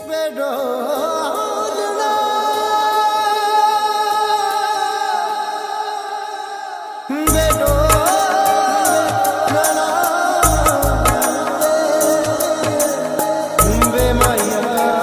बेडोलना बेडोलना बे माया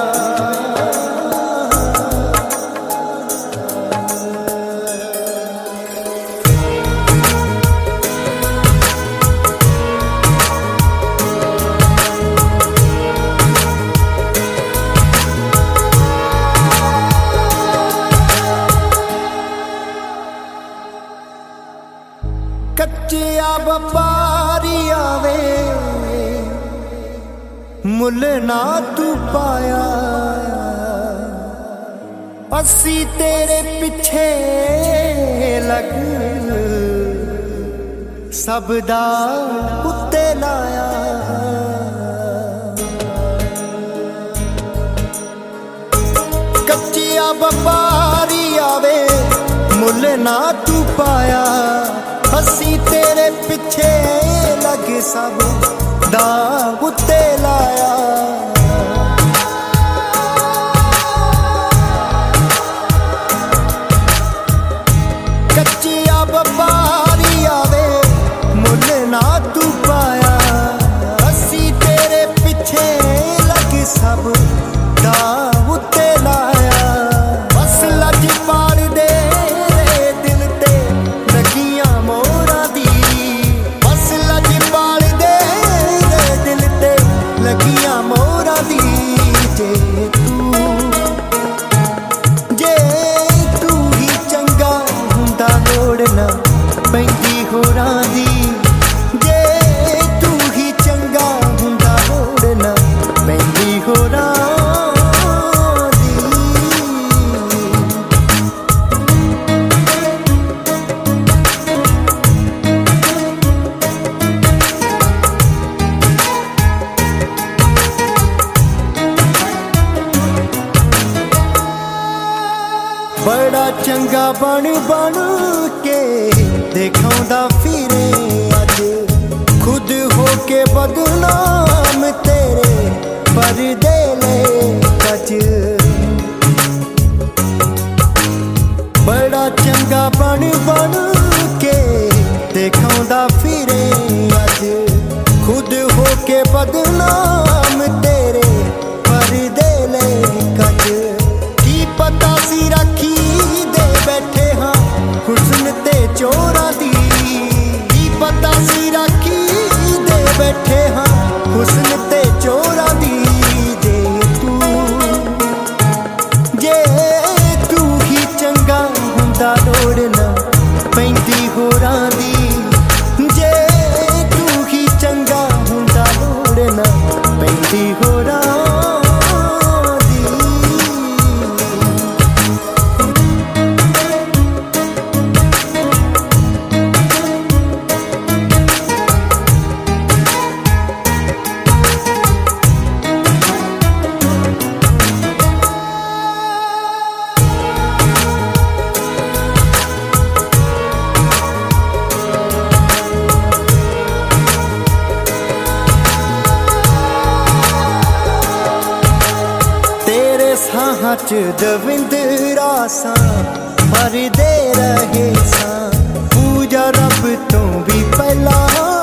कच्चिया व्यापारी आवे मुल ना तू पाया असी तेरे पिछे लग सबदा उत्ते लाया कच्चिया व्यापारी आवे मुल ना तू पाया असी तेरे पिछे लग सब दा उत्ते लाया कच्चिया व्यापारी आवे मुल ना तू पाया असी तेरे पिछे लग सब दा उत्ते लाया बस लज पाल दे दिल ते लगियां मोरा दी बस लज पाल दे दिल ते लगियां मोरा दी जे तू ही चंगा हुंदा लोड़ना पैंदी होरां दी जे तू ही चंगा हुंदा लोड़ना पैंदी होरां बड़ा चंगा बन बन के दिखाउंदा फिरे अज खुद होके बदनाम तेरे पर्दे ले कच बड़ा चंगा बन बन के दिखाउंदा फिरे अज खुद होके बदनाम तेरे पर्दे ले कच की पता सी राखी दे बैठे हाँ हुस्न ते चोरा दी की पता सी राखी दे बैठे हाँ हुस्न ते चोरा दी जे तू ही चंगा हुंदा लोड़ना पैंदी होरां दी जे तू ही चंगा हुंदा लोड़ना पैंदी होरां साहां च दविंदरा सा मरदे रहे सा पूजा रब तो भी पहला